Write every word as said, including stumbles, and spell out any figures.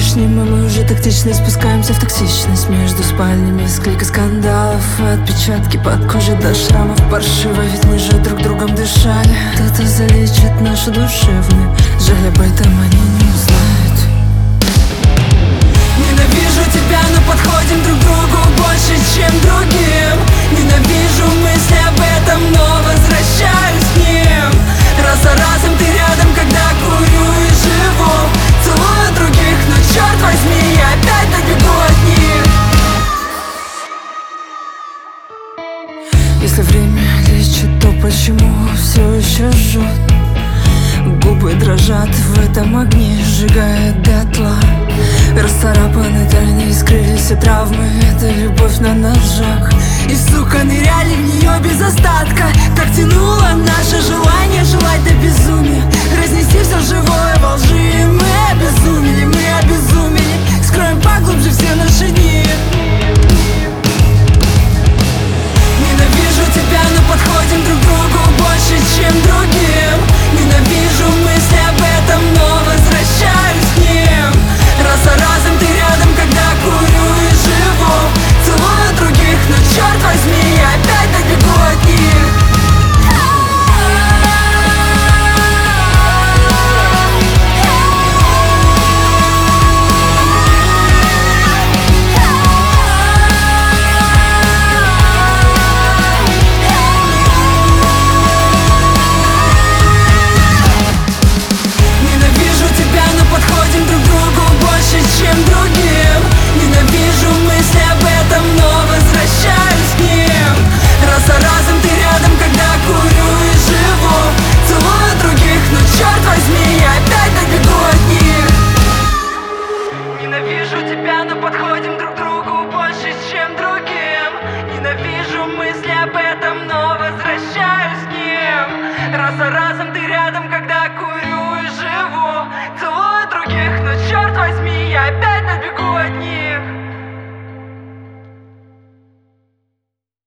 лишним, и мы уже тактично спускаемся в токсичность. Между спальнями склейка скандалов, отпечатки под кожей до шрамов. Паршиво, ведь мы же друг другом дышали. Кто-то залечит нашу душевную, жаль, об этом они не узнают. Ненавижу тебя, но подходим друг другу больше, чем другим. Ненавижу мысли об этом, но возвращаюсь к ним. Раз за разом ты рядом, когда курю и живу. Целую других, но черт возьми, я опять добегу от них. Если время лечит, то почему все еще жжет? Губы дрожат в этом огне, сжигая дотла. Расцарапаны тайны, искрылись все травмы. Это любовь на ножах. И, сука, ныряли в нее без остатка. Так тянуло наше желание желать до безумия, разнести все живое во лжи. И мы обезумели, мы обезумели. Скроем поглубже все наши дни. Ненавижу тебя, но подходим друг другу больше, чем другим. Ненавижу мысли об этом, но возвращаюсь к ним. Раз за разом ты рядом, когда курю и живу. Целую других, но черт возьми, я опять добегу от них. Подходим друг другу больше, чем другим. Ненавижу мысли об этом, но возвращаюсь к ним. Раз за разом ты рядом, когда курю и живу. Целую других, но черт возьми, я опять добегу от них. Ненавижу тебя, но подходим друг другу больше, чем другим.